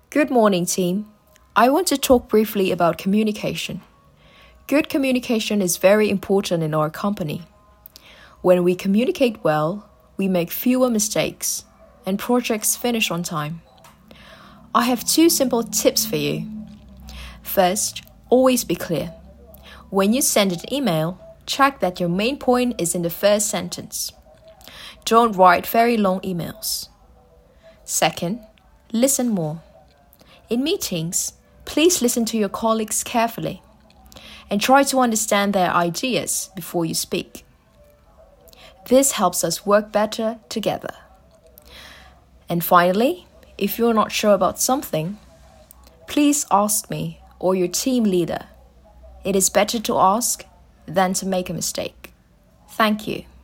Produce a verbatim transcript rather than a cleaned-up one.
Good morning, team. I want to talk briefly about communication. Good communication is very important in our company. When we communicate well, we make fewer mistakes and projects finish on time. I have two simple tips for you. First, always be clear. When you send an email, check that your main point is in the first sentence. Don't write very long emails. Second, listen more. In meetings, please listen to your colleagues carefully and try to understand their ideas before you speak. This helps us work better together. And finally, if you're not sure about something, please ask me or your team leader. It is better to ask than to make a mistake. Thank you.